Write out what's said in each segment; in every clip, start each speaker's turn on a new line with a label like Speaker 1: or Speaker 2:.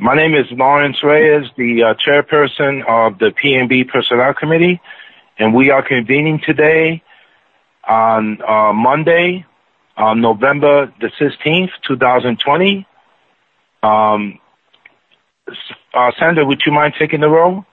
Speaker 1: My name is Lawrence Reyes, the chairperson of the PNB Personnel Committee, and we are convening today on Monday, November the 16th, 2020. Sandra, would you mind taking the roll?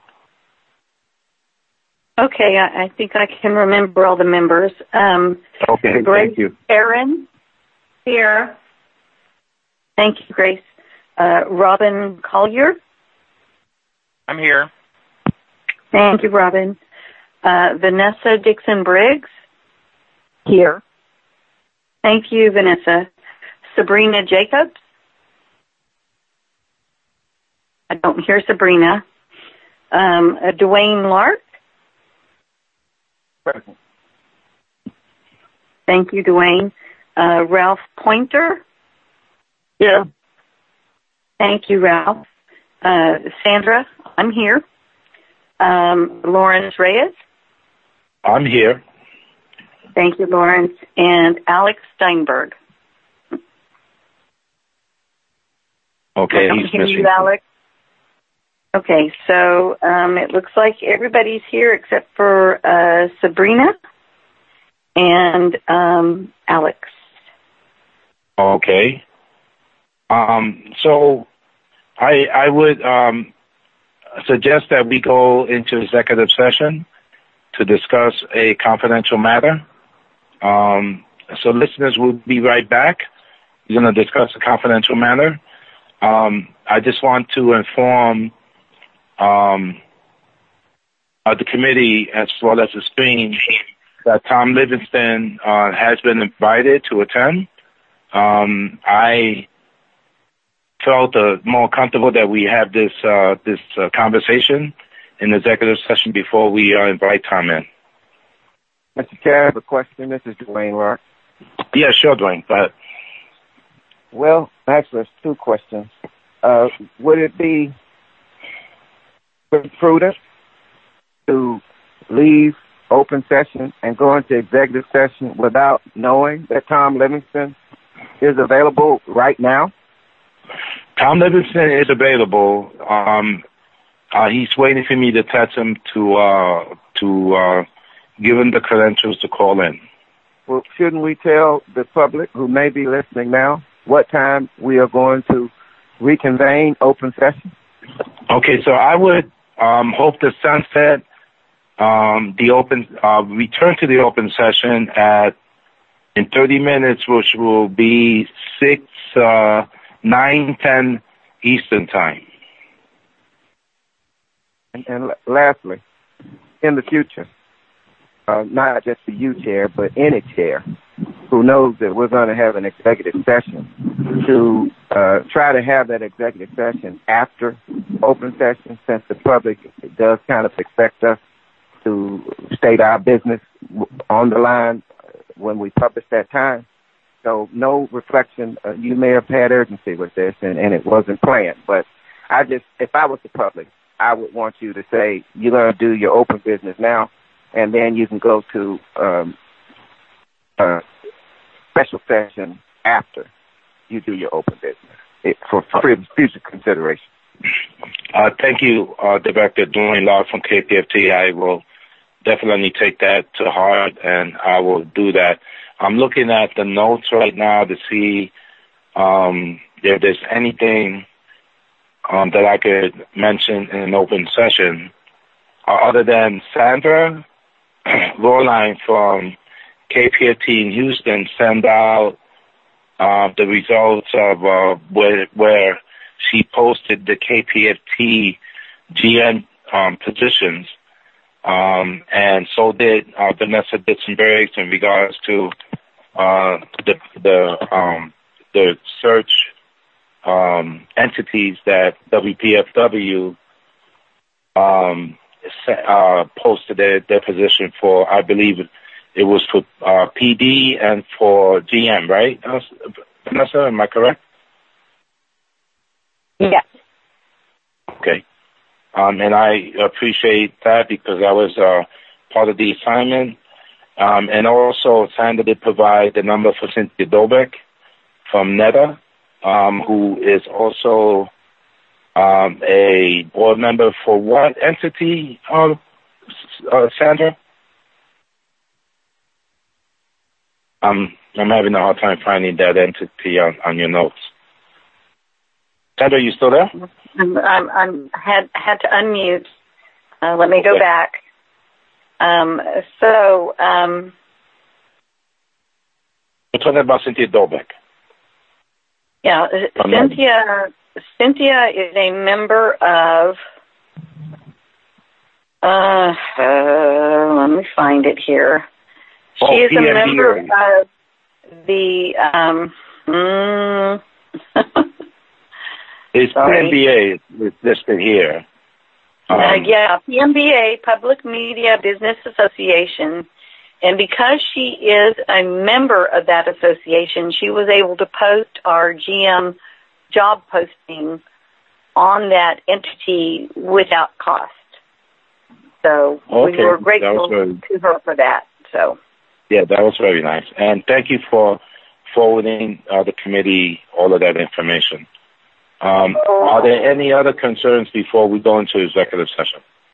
Speaker 2: Okay, I think I can remember all the members.
Speaker 1: Okay,
Speaker 2: Grace,
Speaker 1: thank you.
Speaker 2: Aaron? Here. Thank you, Grace. Robin Collier?
Speaker 3: I'm here.
Speaker 2: Thank you, Robin. Vanessa Dixon-Briggs? Here. Thank you, Vanessa. Sabrina Jacobs? I don't hear Sabrina. Dwayne Lark?
Speaker 3: Present.
Speaker 2: Thank you, Dwayne. Ralph Pointer?
Speaker 3: Here.
Speaker 2: Thank you, Ralph. Sandra, I'm here. Lawrence Reyes?
Speaker 1: I'm here.
Speaker 2: Thank you, Lawrence. And Alex Steinberg?
Speaker 1: Okay,
Speaker 2: I don't
Speaker 1: he's
Speaker 2: hear
Speaker 1: missing.
Speaker 2: you, Alex. Okay, so it looks like everybody's here except for Sabrina and Alex.
Speaker 1: Okay. So I would suggest that we go into executive session to discuss a confidential matter. So listeners, we'll be right back. We're going to discuss a confidential matter. I just want to inform the committee as well as the screen that Tom Livingston has been invited to attend. I felt more comfortable that we have this conversation in executive session before we invite Tom in.
Speaker 4: Mr. Chair, I have a question. This is Dwayne Lark.
Speaker 1: Yeah, sure, Dwayne. But
Speaker 4: well, actually, it's two questions. Would it be prudent to leave open session and go into executive session without knowing that Tom Livingston is available right now?
Speaker 1: Tom Livingston is available. He's waiting for me to text him to give him the credentials to call in.
Speaker 4: Well, shouldn't we tell the public who may be listening now what time we are going to reconvene open session?
Speaker 1: Okay, so I would hope to sunset return to the open session in 30 minutes, which will be 9:10 Eastern time.
Speaker 4: And lastly, in the future, not just for you, Chair, but any chair who knows that we're going to have an executive session, to try to have that executive session after open session, since the public does kind of expect us to state our business on the line when we publish that time. So no reflection. You may have had urgency with this, and it wasn't planned. But if I was the public, I would want you to say you're going to do your open business now, and then you can go to special session after you do your open business for future consideration.
Speaker 1: Thank you, Director Dwayne Law from KPFT. I will definitely take that to heart, and I will do that. I'm looking at the notes right now to see if there's anything that I could mention in an open session other than Sandra Rohrlein from KPFT in Houston send out the results of where she posted the KPFT GM positions, and so did Vanessa Dixon-Briggs in regards to the search entities that WPFW posted their position for. I believe it was for PD and for GM, right? Vanessa, am I correct?
Speaker 2: Yes.
Speaker 1: Okay. And I appreciate that because I was part of the assignment. And also, Sandra did provide the number for Cynthia Dobek from NETA, who is also A board member for what entity, Sandra? I'm having a hard time finding that entity on your notes. Sandra, you still there?
Speaker 2: I'm had to unmute. Let me go back. We're
Speaker 1: talking about Cynthia Dolbeck.
Speaker 2: Yeah, Cynthia is a member of. Let me find it here. She is a member of the.
Speaker 1: It's PMBA listed here.
Speaker 2: PMBA, Public Media Business Association. And because she is a member of that association, she was able to post our GM job posting on that entity without cost. So we were grateful to her for that. So
Speaker 1: yeah, that was very nice. And thank you for forwarding the committee all of that information. Are there any other concerns before we go into executive session?